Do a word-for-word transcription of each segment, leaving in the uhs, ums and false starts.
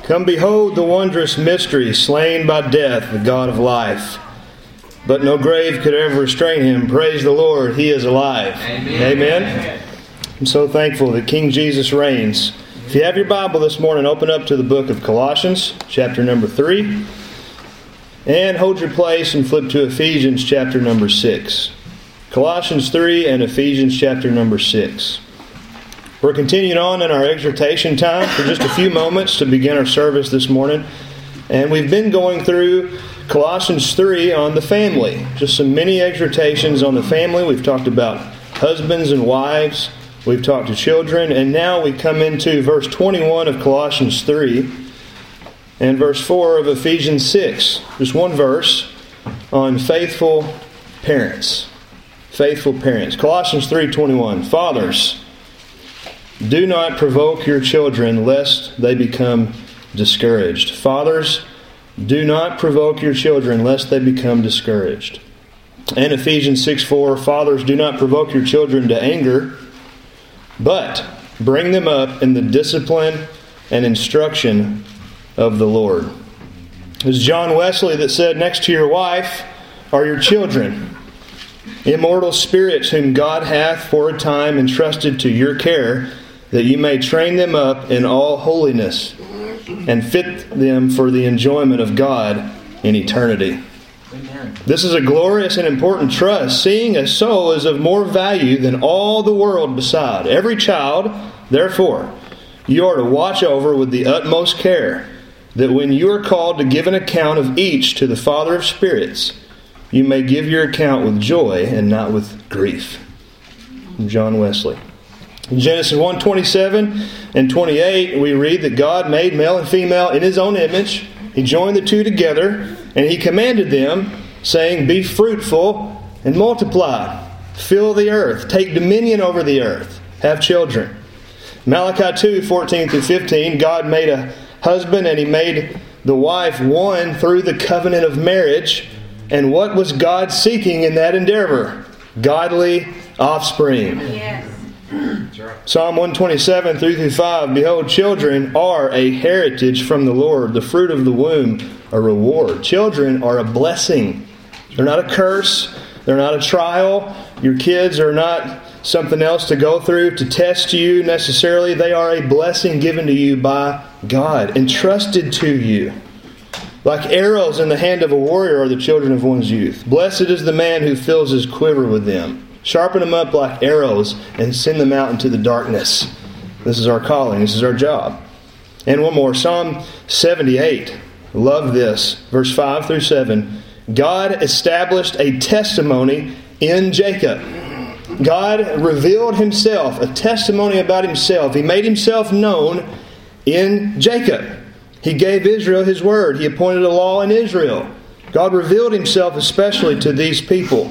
Come behold the wondrous mystery, slain by death, the God of life. But no grave could ever restrain him. Praise the Lord, he is alive. Amen. Amen. I'm so thankful that King Jesus reigns. If you have your Bible this morning, open up to the book of Colossians, chapter number three. And hold your place and flip to Ephesians chapter number six. Colossians three and Ephesians chapter number six. We're continuing on in our exhortation time for just a few moments to begin our service this morning. And we've been going through Colossians three on the family. Just some mini exhortations on the family. We've talked about husbands and wives. We've talked to children. And now we come into verse twenty-one of Colossians three and verse four of Ephesians six. Just one verse on faithful parents. Faithful parents. Colossians three twenty-one. Fathers, do not provoke your children lest they become discouraged. Fathers, do not provoke your children lest they become discouraged. And Ephesians six four, fathers, do not provoke your children to anger, but bring them up in the discipline and instruction of the Lord. It was John Wesley that said, next to your wife are your children, immortal spirits whom God hath for a time entrusted to your care, that you may train them up in all holiness and fit them for the enjoyment of God in eternity. Amen. This is a glorious and important trust. Seeing a soul is of more value than all the world beside. Every child, therefore, you are to watch over with the utmost care, that when you are called to give an account of each to the Father of spirits, you may give your account with joy and not with grief. John Wesley. In Genesis one twenty-seven and twenty-eight, we read that God made male and female in His own image. He joined the two together, and He commanded them, saying, be fruitful and multiply. Fill the earth. Take dominion over the earth. Have children. Malachi two fourteen through fifteen, God made a husband, and He made the wife one through the covenant of marriage. And what was God seeking in that endeavor? Godly offspring. Yes. Psalm one twenty-seven, three through five, behold, children are a heritage from the Lord, the fruit of the womb a reward. Children are a blessing. They're not a curse. They're not a trial. Your kids are not something else to go through to test you necessarily. They are a blessing given to you by God, entrusted to you. Like arrows in the hand of a warrior are the children of one's youth. Blessed is the man who fills his quiver with them. Sharpen them up like arrows and send them out into the darkness. This is our calling. This is our job. And one more. Psalm seventy-eight. Love this. Verse five through seven. God established a testimony in Jacob. God revealed Himself, a testimony about Himself. He made Himself known in Jacob. He gave Israel His word. He appointed a law in Israel. God revealed Himself especially to these people,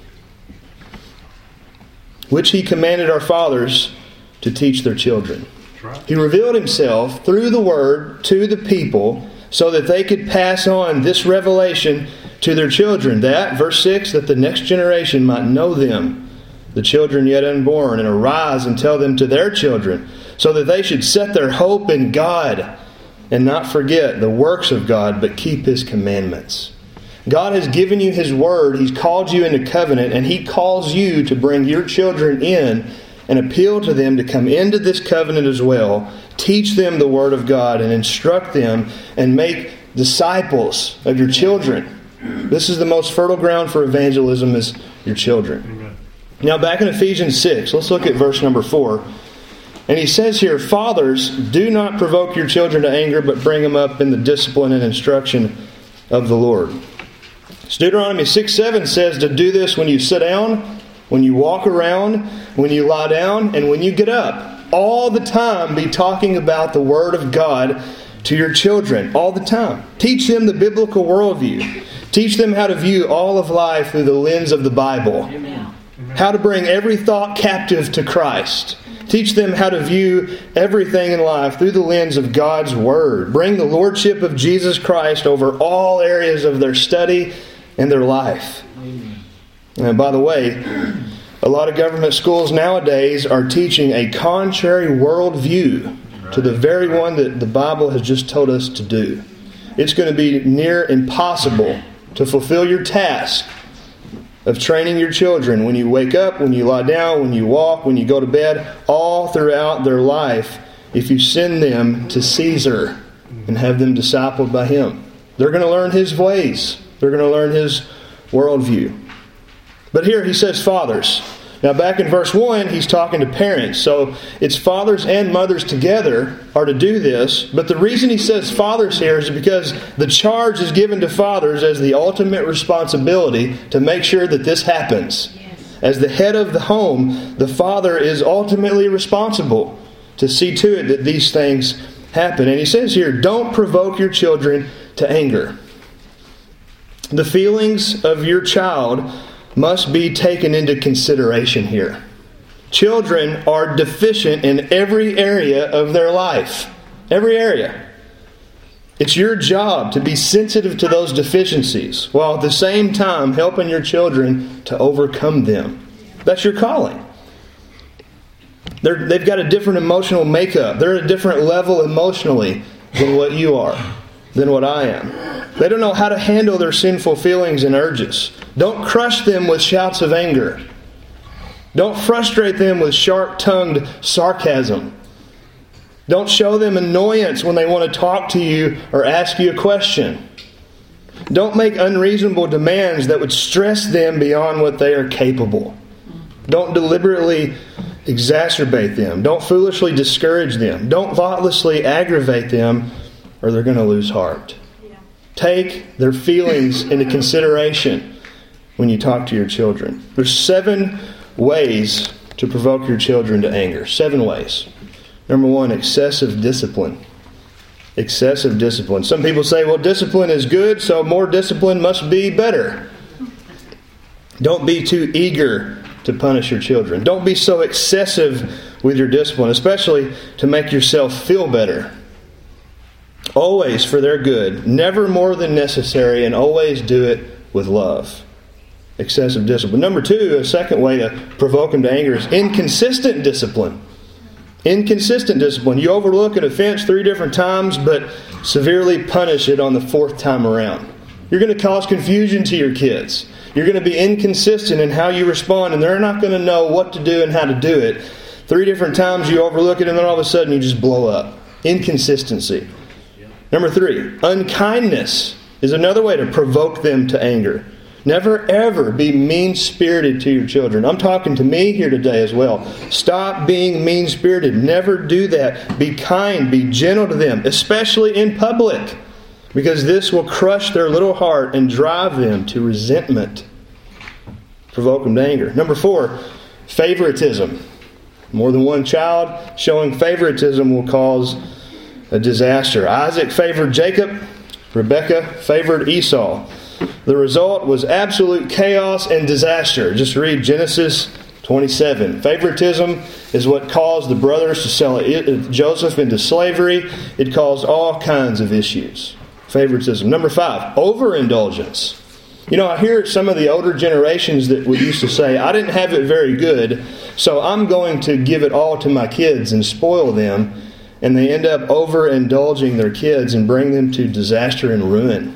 which He commanded our fathers to teach their children. He revealed Himself through the Word to the people so that they could pass on this revelation to their children. That, verse six, that the next generation might know them, the children yet unborn, and arise and tell them to their children, so that they should set their hope in God and not forget the works of God, but keep His commandments. God has given you His word. He's called you into covenant, and He calls you to bring your children in and appeal to them to come into this covenant as well. Teach them the word of God and instruct them and make disciples of your children. This is the most fertile ground for evangelism, is your children. Amen. Now back in Ephesians six, let's look at verse number four. And he says here, fathers, do not provoke your children to anger, but bring them up in the discipline and instruction of the Lord. Deuteronomy six seven says to do this when you sit down, when you walk around, when you lie down, and when you get up. All the time be talking about the Word of God to your children. All the time. Teach them the biblical worldview. Teach them how to view all of life through the lens of the Bible. Amen. How to bring every thought captive to Christ. Teach them how to view everything in life through the lens of God's Word. Bring the Lordship of Jesus Christ over all areas of their study and their life. Amen. And by the way, a lot of government schools nowadays are teaching a contrary worldview to the very one that the Bible has just told us to do. It's going to be near impossible to fulfill your task of training your children when you wake up, when you lie down, when you walk, when you go to bed, all throughout their life, if you send them to Caesar and have them discipled by him. They're going to learn his ways. They're going to learn his worldview. But here he says fathers. Now back in verse one, he's talking to parents. So it's fathers and mothers together are to do this. But the reason he says fathers here is because the charge is given to fathers as the ultimate responsibility to make sure that this happens. As the head of the home, the father is ultimately responsible to see to it that these things happen. And he says here, don't provoke your children to anger. The feelings of your child must be taken into consideration here. Children are deficient in every area of their life. Every area. It's your job to be sensitive to those deficiencies, while at the same time helping your children to overcome them. That's your calling. They're, they've got a different emotional makeup. They're at a different level emotionally than what you are, than what I am. They don't know how to handle their sinful feelings and urges. Don't crush them with shouts of anger. Don't frustrate them with sharp-tongued sarcasm. Don't show them annoyance when they want to talk to you or ask you a question. Don't make unreasonable demands that would stress them beyond what they are capable. Don't deliberately exacerbate them. Don't foolishly discourage them. Don't thoughtlessly aggravate them, or they're going to lose heart. Take their feelings into consideration when you talk to your children. There's seven ways to provoke your children to anger. Seven ways. Number one, excessive discipline. Excessive discipline. Some people say, well, discipline is good, so more discipline must be better. Don't be too eager to punish your children. Don't be so excessive with your discipline, especially to make yourself feel better. Always for their good, never more than necessary, and always do it with love. Excessive discipline. Number two, a second way to provoke them to anger is inconsistent discipline. Inconsistent discipline. You overlook an offense three different times, but severely punish it on the fourth time around. You're going to cause confusion to your kids. You're going to be inconsistent in how you respond, and they're not going to know what to do and how to do it. Three different times you overlook it, and then all of a sudden you just blow up. Inconsistency. Number three, unkindness is another way to provoke them to anger. Never ever be mean-spirited to your children. I'm talking to me here today as well. Stop being mean-spirited. Never do that. Be kind. Be gentle to them, especially in public, because this will crush their little heart and drive them to resentment. Provoke them to anger. Number four, favoritism. More than one child showing favoritism will cause a disaster. Isaac favored Jacob. Rebekah favored Esau. The result was absolute chaos and disaster. Just read Genesis twenty-seven. Favoritism is what caused the brothers to sell Joseph into slavery. It caused all kinds of issues. Favoritism. Number five, overindulgence. You know, I hear some of the older generations that would used to say, I didn't have it very good, so I'm going to give it all to my kids and spoil them. And they end up overindulging their kids and bring them to disaster and ruin.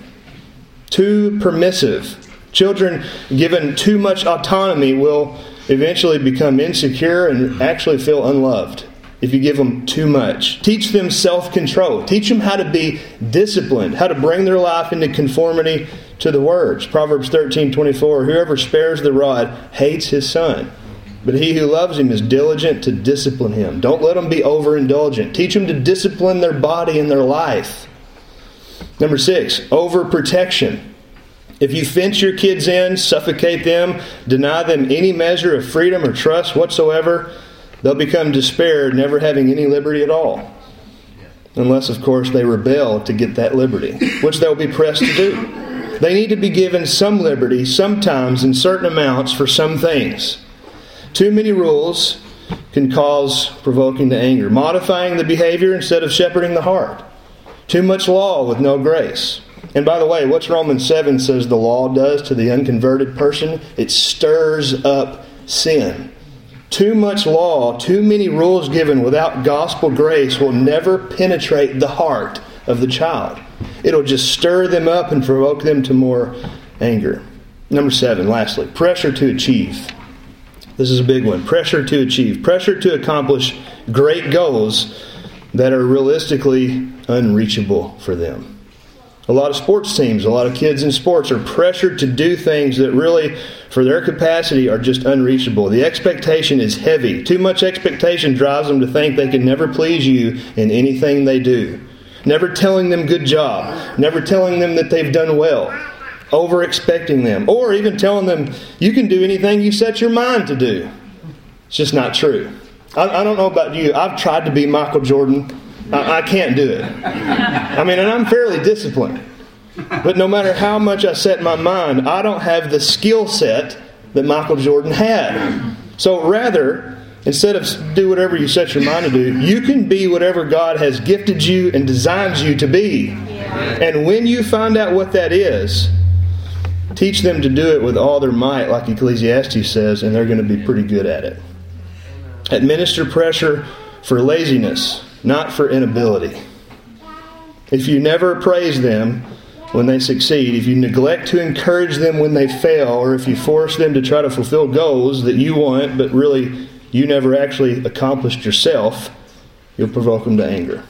Too permissive. Children given too much autonomy will eventually become insecure and actually feel unloved if you give them too much. Teach them self-control. Teach them how to be disciplined, how to bring their life into conformity to the words. Proverbs thirteen twenty-four, whoever spares the rod hates his son, but he who loves him is diligent to discipline him. Don't let them be overindulgent. Teach them to discipline their body and their life. Number six, overprotection. If you fence your kids in, suffocate them, deny them any measure of freedom or trust whatsoever, they'll become despaired, never having any liberty at all. Unless, of course, they rebel to get that liberty, which they'll be pressed to do. They need to be given some liberty, sometimes in certain amounts for some things. Too many rules can cause provoking to anger. Modifying the behavior instead of shepherding the heart. Too much law with no grace. And by the way, what's Romans seven says the law does to the unconverted person? It stirs up sin. Too much law, too many rules given without gospel grace will never penetrate the heart of the child. It'll just stir them up and provoke them to more anger. Number seven, lastly, pressure to achieve. This is a big one. Pressure to achieve. Pressure to accomplish great goals that are realistically unreachable for them. A lot of sports teams, a lot of kids in sports are pressured to do things that really, for their capacity, are just unreachable. The expectation is heavy. Too much expectation drives them to think they can never please you in anything they do. Never telling them good job. Never telling them that they've done well. Over-expecting them. Or even telling them you can do anything you set your mind to do. It's just not true. I, I don't know about you. I've tried to be Michael Jordan. I, I can't do it. I mean, and I'm fairly disciplined. But no matter how much I set my mind, I don't have the skill set that Michael Jordan had. So rather, instead of do whatever you set your mind to do, you can be whatever God has gifted you and designed you to be. And when you find out what that is, teach them to do it with all their might, like Ecclesiastes says, and they're going to be pretty good at it. Administer pressure for laziness, not for inability. If you never praise them when they succeed, if you neglect to encourage them when they fail, or if you force them to try to fulfill goals that you want, but really you never actually accomplished yourself, you'll provoke them to anger.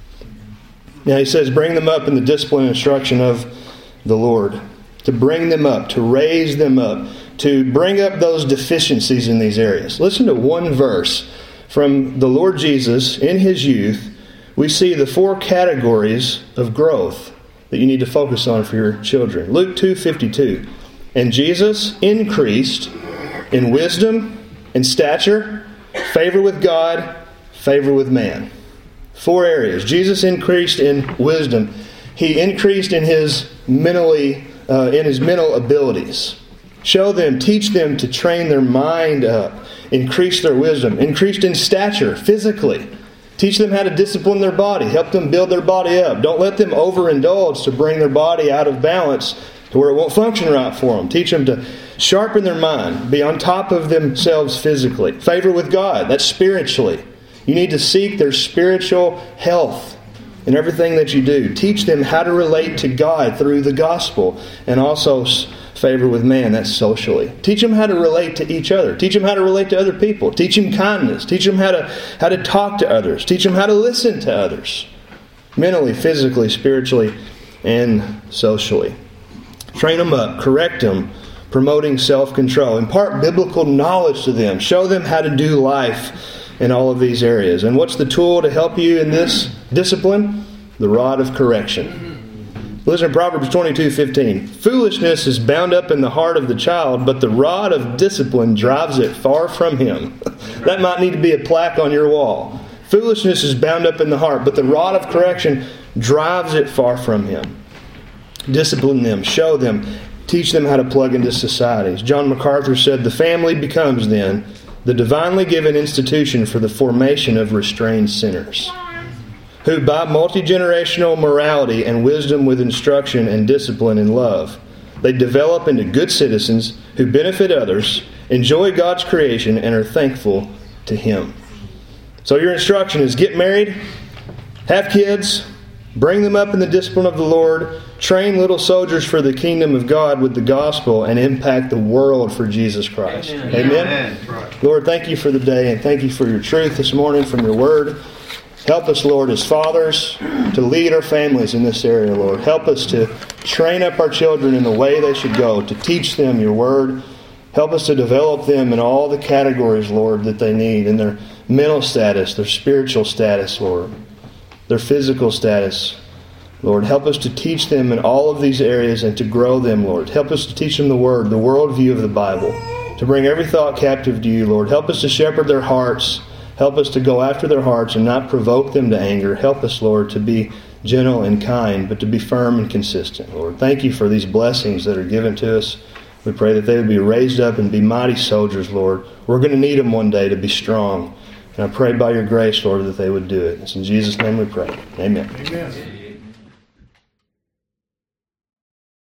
Now he says, bring them up in the discipline and instruction of the Lord. To bring them up, to raise them up, to bring up those deficiencies in these areas. Listen to one verse from the Lord Jesus in His youth. We see the four categories of growth that you need to focus on for your children. Luke two fifty-two. And Jesus increased in wisdom and stature, favor with God, favor with man. Four areas. Jesus increased in wisdom. He increased in his mentally, uh, in his mental abilities. Show them, teach them to train their mind up. Increase their wisdom. Increased in stature, physically. Teach them how to discipline their body. Help them build their body up. Don't let them overindulge to bring their body out of balance to where it won't function right for them. Teach them to sharpen their mind. Be on top of themselves physically. Favor with God. That's spiritually. You need to seek their spiritual health in everything that you do. Teach them how to relate to God through the gospel. And also favor with man. That's socially. Teach them how to relate to each other. Teach them how to relate to other people. Teach them kindness. Teach them how to, how to talk to others. Teach them how to listen to others. Mentally, physically, spiritually, and socially. Train them up. Correct them. Promoting self-control. Impart biblical knowledge to them. Show them how to do life in all of these areas. And what's the tool to help you in this discipline? The rod of correction. Listen to Proverbs twenty-two fifteen. Foolishness is bound up in the heart of the child, but the rod of discipline drives it far from him. That might need to be a plaque on your wall. Foolishness is bound up in the heart, but the rod of correction drives it far from him. Discipline them, show them, teach them how to plug into societies. John MacArthur said, the family becomes then the divinely given institution for the formation of restrained sinners, who by multi-generational morality and wisdom with instruction and discipline and love, they develop into good citizens who benefit others, enjoy God's creation, and are thankful to Him. So your instruction is get married, have kids, bring them up in the discipline of the Lord, train little soldiers for the kingdom of God with the gospel, and impact the world for Jesus Christ. Amen. Amen. Amen. Lord, thank you for the day, and thank you for your truth this morning from your word. Help us, Lord, as fathers, to lead our families in this area, Lord. Help us to train up our children in the way they should go, to teach them your word. Help us to develop them in all the categories, Lord, that they need, in their mental status, their spiritual status, Lord, their physical status. Lord, help us to teach them in all of these areas and to grow them, Lord. Help us to teach them the word, the worldview of the Bible, to bring every thought captive to you, Lord. Help us to shepherd their hearts. Help us to go after their hearts and not provoke them to anger. Help us, Lord, to be gentle and kind, but to be firm and consistent, Lord. Thank you for these blessings that are given to us. We pray that they would be raised up and be mighty soldiers, Lord. We're going to need them one day to be strong. And I pray by your grace, Lord, that they would do it. It's in Jesus' name we pray. Amen. Amen.